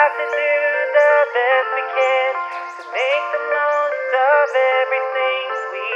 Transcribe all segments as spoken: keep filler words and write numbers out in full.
have to do the best we can to make the most of everything we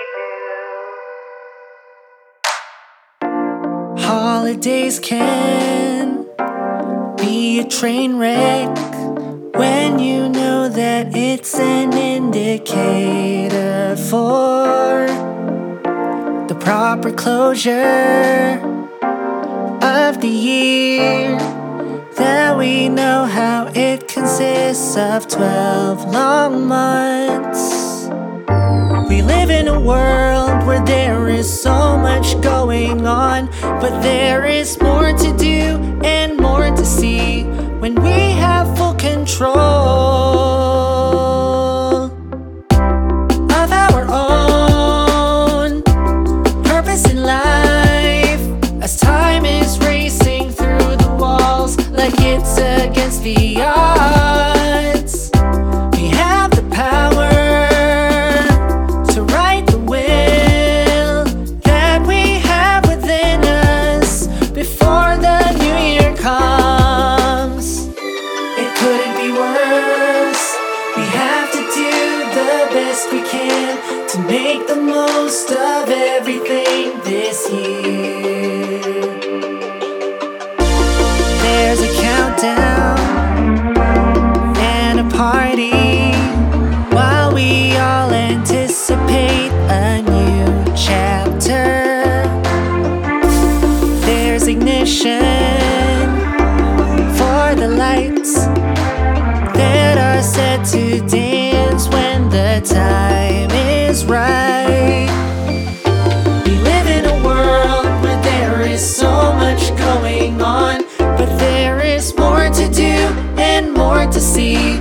do. Holidays can be a train wreck when you know that it's an indicator for the proper closure of the year. That we know how it consists of twelve long months. We live in a world where there is so much going on, but there is more to do and more to see when we have full control of our own purpose in life. As time is racing through the walls like it's against the odds, we have the power to right the will that we have within us before the new year comes. It couldn't be worse. We have to do the best we can to make the most of everything this year. There's a countdown and a party while we all anticipate a new chapter. There's ignition for the lights that are set to dance when the time is right. We live in a world where there is so much going on, but there is more to do and more to see